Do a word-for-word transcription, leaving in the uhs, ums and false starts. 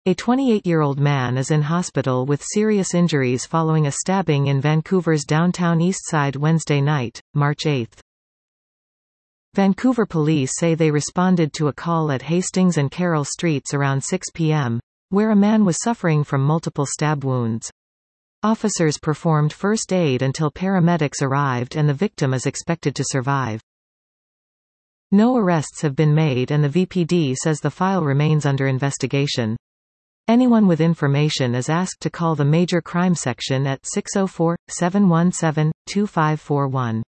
A twenty-eight-year-old man is in hospital with serious injuries following a stabbing in Vancouver's downtown Eastside Wednesday night, March eighth. Vancouver police say they responded to a call at Hastings and Carroll Streets around six p m, where a man was suffering from multiple stab wounds. Officers performed first aid until paramedics arrived, and the victim is expected to survive. No arrests have been made, and the V P D says the file remains under investigation. Anyone with information is asked to call the Major Crime Section at six oh four, seven one seven, two five four one.